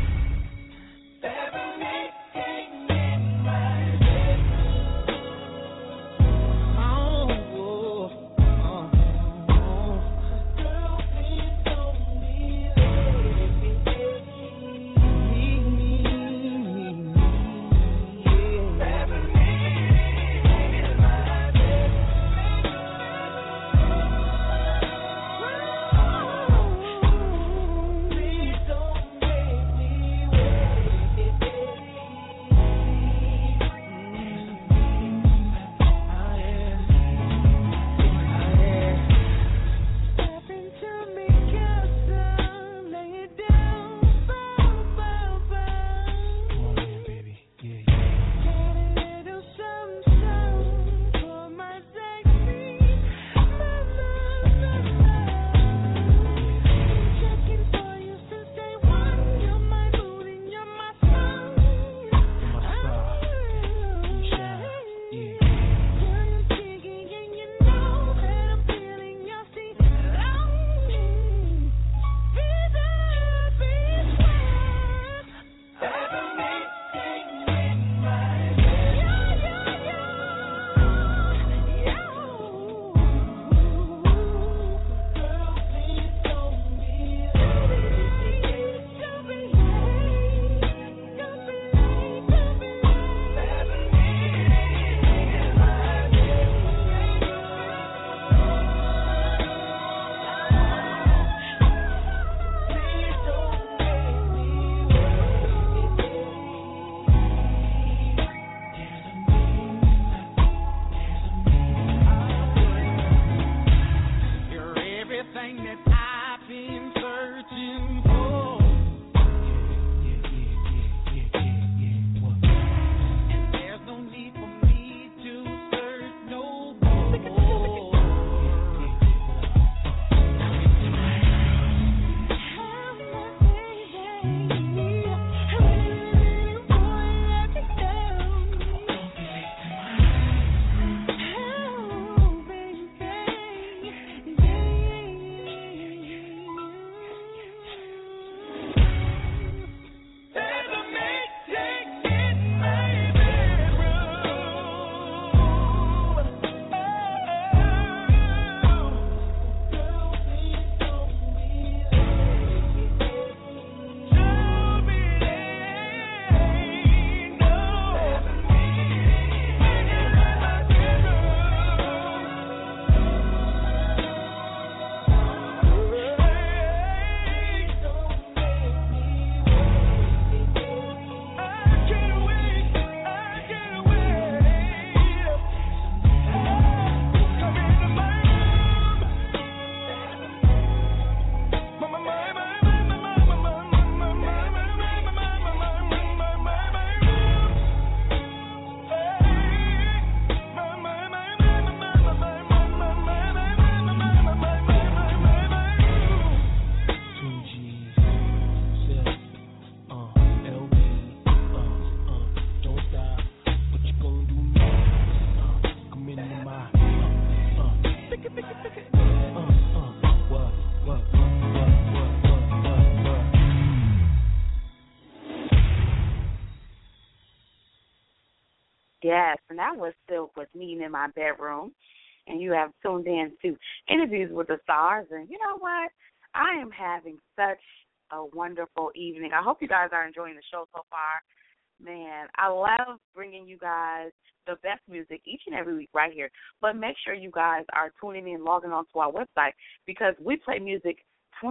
Yes, and that was Silk with Meeting in My Bedroom. And you have tuned in to Interviews with the Stars. And you know what? I am having such a wonderful evening. I hope you guys are enjoying the show so far. Man, I love bringing you guys the best music each and every week right here. But make sure you guys are tuning in, logging on to our website, because we play music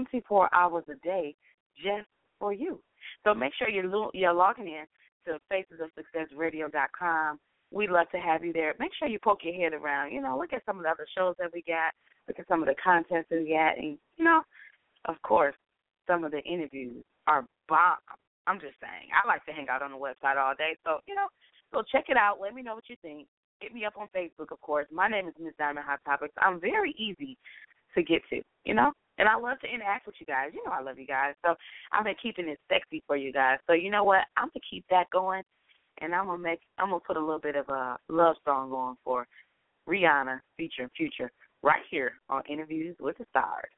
24 hours a day just for you. So make sure you're logging in to facesofsuccessradio.com. We'd love to have you there. Make sure you poke your head around. Look at some of the other shows that we got. Look at some of the content that we got. And, of course, some of the interviews are bomb. I'm just saying. I like to hang out on the website all day. So, so check it out. Let me know what you think. hit me up on Facebook, of course. My name is Miss Diamond Hot Topics. I'm very easy to get to, you know, and I love to interact with you guys. You know I love you guys, so I've been keeping it sexy for you guys. So you know what? I'm gonna keep that going, and I'm gonna put a little bit of a love song on for Rihanna featuring Future right here on Interviews with the Stars.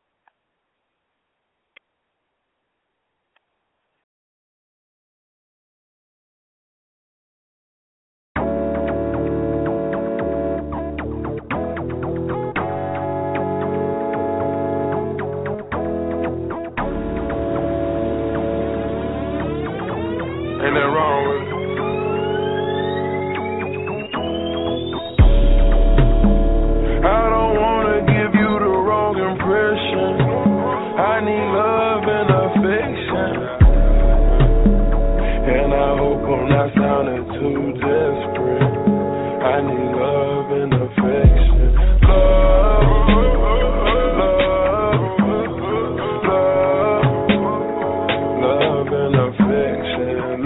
Ain't nothing wrong with it. I don't wanna give you the wrong impression. I need love and affection, and I hope I'm not sounding too desperate. I need love and affection. Love and affection.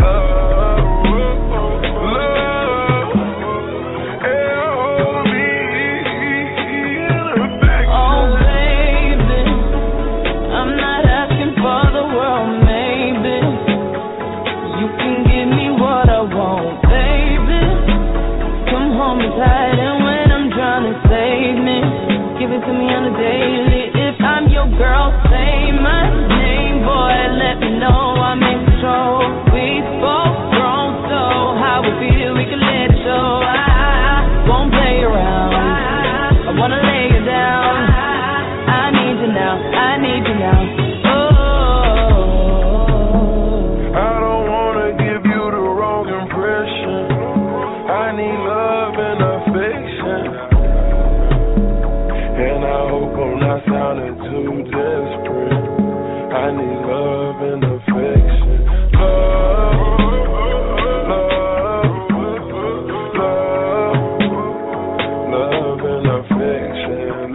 Give it to me on the daily. If I'm your girl, say my name, boy. Let me know I'm in control. We both grown, so how we feel, we can let it show. I won't play around. I wanna lay you down. I need you now. I need you now. Oh. I don't wanna give you the wrong impression. I need love and affection, and I hope I'm not sounding too desperate. I need love and affection. Love and affection.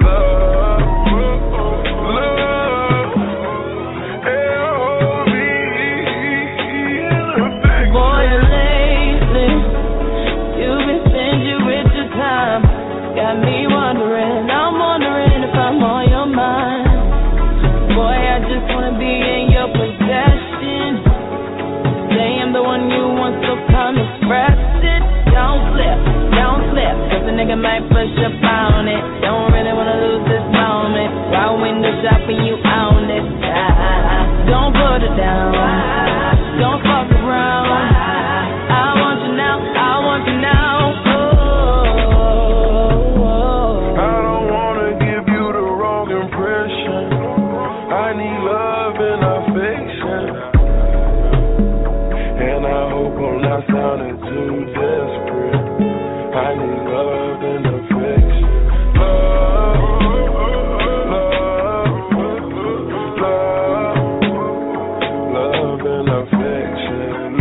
Boy, lately, you've been stingy with your time. Got me wondering, I'm wondering if I'm on your mind. Boy, I just wanna be in your possession. Say I'm the one you want, so come express it. Don't slip, cause a nigga might push up on it. Don't really wanna lose this moment. While window shopping, you own it. Don't put it down, don't fuck around. I want you now, I want you now. I don't wanna give you the wrong impression. I need love and affection, and I hope I'm not sounding too desperate. I need love and affection. Love and affection.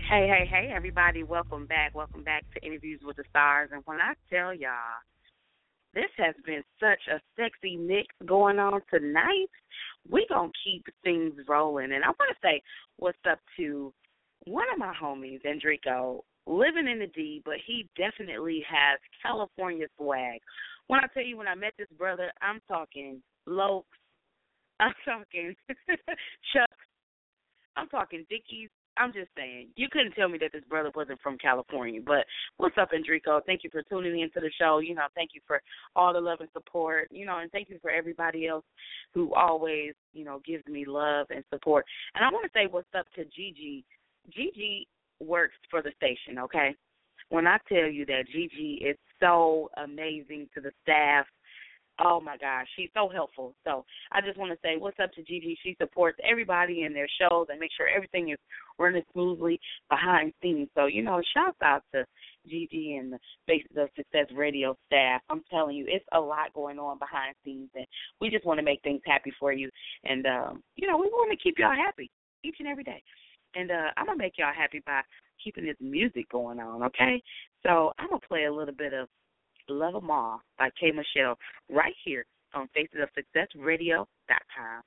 Hey, everybody. Welcome back to Interviews with the Stars. And when I tell y'all, this has been such a sexy mix going on tonight, we're going to keep things rolling. And I want to say what's up to one of my homies, Enrico, living in the D, but he definitely has California swag. When I tell you, when I met this brother, I'm talking Lokes, I'm talking Chucks, I'm talking Dickies. I'm just saying, you couldn't tell me that this brother wasn't from California. But what's up, Enrico? Thank you for tuning into the show. You know, thank you for all the love and support, you know, and thank you for everybody else who always, you know, gives me love and support. And I want to say what's up to Gigi. Gigi works for the station, okay? When I tell you that Gigi is so amazing to the staff, oh, my gosh, she's so helpful. So I just want to say what's up to Gigi. She supports everybody in their shows and makes sure everything is running smoothly behind scenes. So, you know, shouts out to Gigi and the Faces of Success radio staff. I'm telling you, it's a lot going on behind scenes, and we just want to make things happy for you. And, you know, we want to keep y'all happy each and every day. And I'm going to make y'all happy by keeping this music going on, okay? So I'm going to play a little bit of Love 'Em All by K. Michelle right here on FacesOfSuccessRadio.com.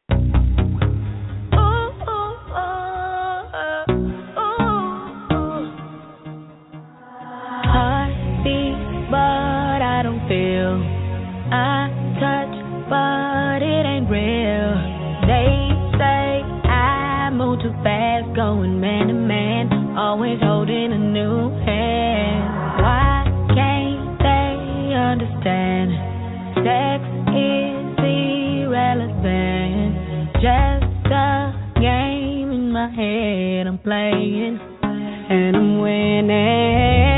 Heartbeat, but I don't feel. I touch, but it ain't real. They say I move too fast, going man to man, always holding a new hand. Why can't they understand? Sex is irrelevant, just a game in my head I'm playing, and I'm winning.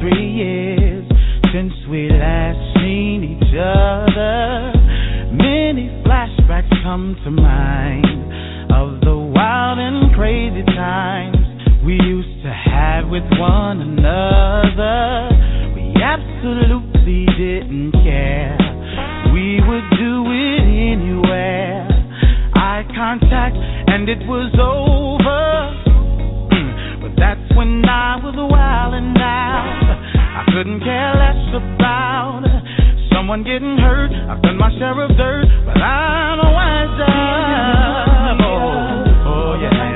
3 years since we last seen each other. Many flashbacks come to mind of the wild and crazy times we used to have with one another. We absolutely didn't care. We would do it anywhere. Eye contact and it was over. But that's when I was wild and out. I couldn't care less about someone getting hurt. I've done my share of dirt, but I'm wiser. Oh yeah.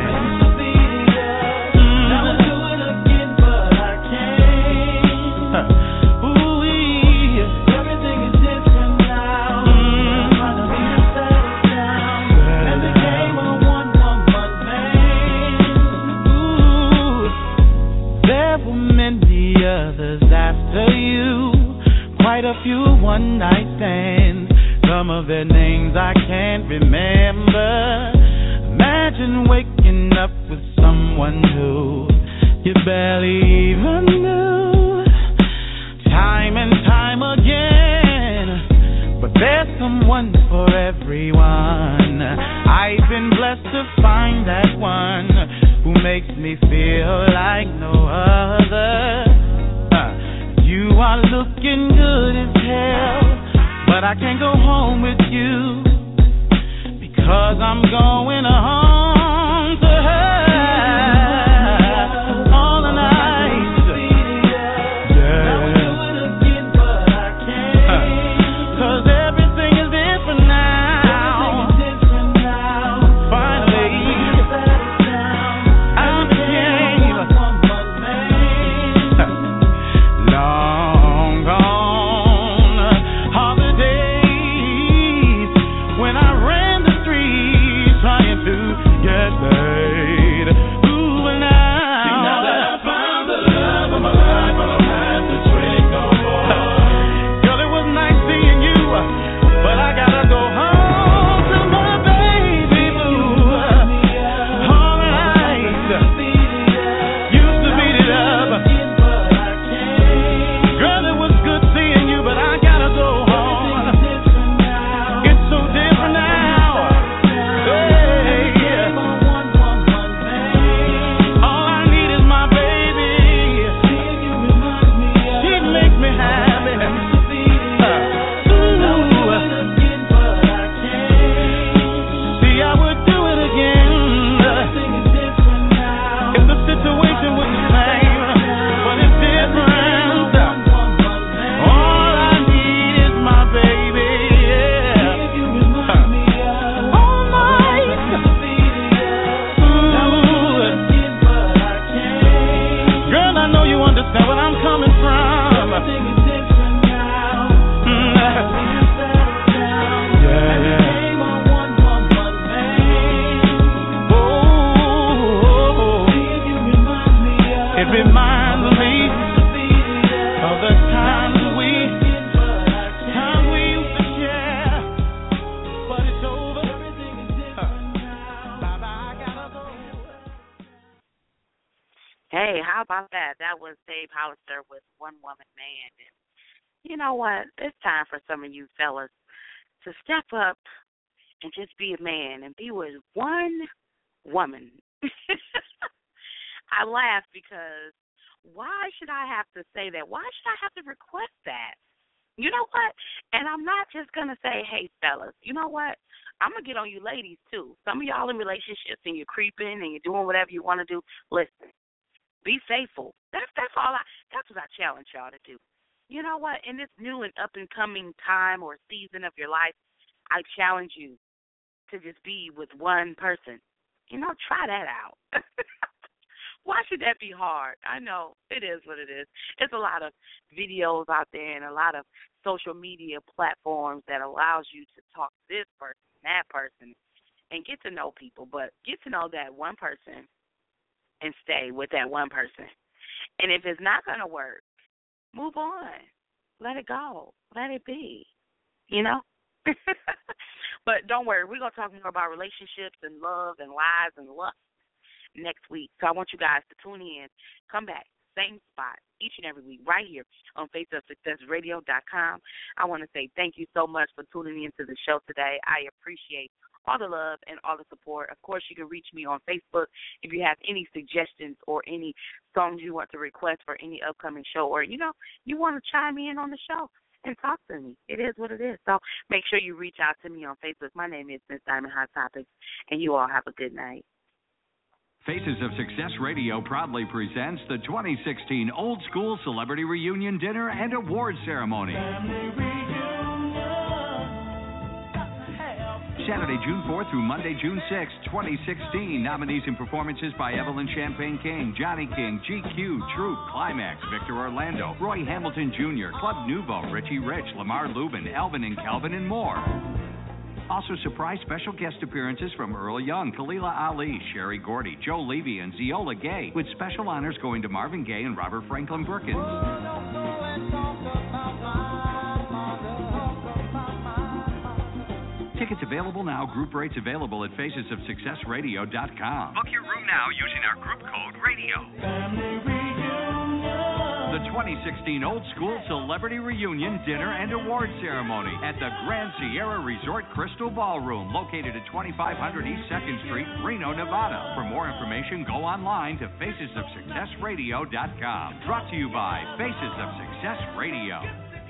After you, quite a few one-night stands. Some of their names I can't remember. Imagine waking up with someone who you barely even knew. Time and time again, but there's someone for everyone. I've been blessed to find that one who makes me feel like no other. You are looking good as hell, but I can't go home with you because I'm going home to her all the night. Yeah. 'Cause everything is different now. Finally, I became long gone are the days when I ran the streets trying to get laid. Ooh, and now that I found the love of my life, I don't have to drink no more. Girl, it was nice seeing you, but I gotta go home to my baby boo. All right, used to beat it up. Girl, it was good seeing you, but I gotta go home. It's so different now. Hey, all I need is my baby. She makes me happy. Ooh. See, I would do it again if the situation was the same, but it's different. All I need is my baby, yeah. All night. Ooh. Girl, I know you understand where I'm coming from. Yeah, yeah. Oh, it reminds me of the time we used to share, but it's over. Bye-bye, I gotta go. Hey, how about that? That was Dave Hollister with One Woman Man. And you know what? It's time for some of you fellas to step up and just be a man and be with one woman. I laugh because why should I have to say that? Why should I have to request that? You know what? And I'm not just going to say, hey, fellas, you know what? I'm going to get on you ladies, too. Some of y'all in relationships and you're creeping and you're doing whatever you want to do. Listen, be faithful. That's all. That's what I challenge y'all to do. You know what? In this new and up-and-coming time or season of your life, I challenge you to just be with one person. You know, try that out. Why should that be hard? I know it is what it is. There's a lot of videos out there and a lot of social media platforms that allows you to talk to this person, that person, and get to know people. But get to know that one person and stay with that one person. And if it's not going to work, move on. Let it go. Let it be. You know? But don't worry. We're going to talk more about relationships and love and lies and lust next week. So I want you guys to tune in. Come back. same spot, each and every week, right here on faceofsuccessradio.com. I want to say thank you so much for tuning into the show today. I appreciate all the love and all the support. Of course, you can reach me on Facebook if you have any suggestions or any songs you want to request for any upcoming show, or, you want to chime in on the show and talk to me. It is what it is. So make sure you reach out to me on Facebook. My name is Miss Diamond Hot Topics, and you all have a good night. Faces of Success Radio proudly presents the 2016 Old School Celebrity Reunion Dinner and Awards Ceremony. Saturday, June 4th through Monday, June 6th, 2016. Nominees and performances by Evelyn Champagne King, Johnny King, GQ, Troop, Climax, Victor Orlando, Roy Hamilton Jr., Club Nouveau, Richie Rich, Lamar Lubin, Elvin and Kelvin, and more. Also, surprise special guest appearances from Earl Young, Kalila Ali, Sherry Gordy, Joe Levy, and Ziola Gay, with special honors going to Marvin Gaye and Robert Franklin Perkins. Tickets available now. Group rates available at facesofsuccessradio.com. Book your room now using our group code RADIO. The 2016 Old School Celebrity Reunion Dinner and Award Ceremony at the Grand Sierra Resort Crystal Ballroom, located at 2500 East 2nd Street, Reno, Nevada. For more information, go online to facesofsuccessradio.com. Brought to you by Faces of Success Radio.